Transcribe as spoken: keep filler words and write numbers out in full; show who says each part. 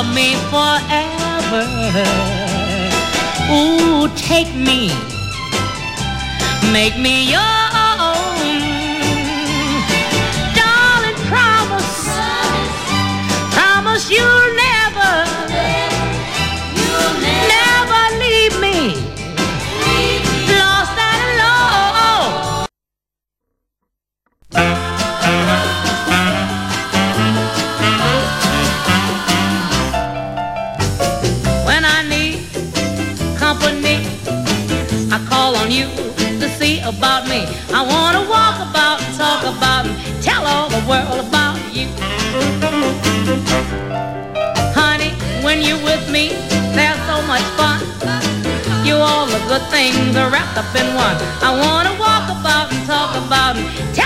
Speaker 1: love me forever. Ooh, take me, make me your own. Darling, promise, promise you'll never, you'll never, never leave me, lost and alone. When I need company, I call on you to see about me. I want to walk about and talk about and tell all the world about you. Honey, when you're with me, there's so much fun. You all the good things are wrapped up in one. I want to walk about and talk about and tell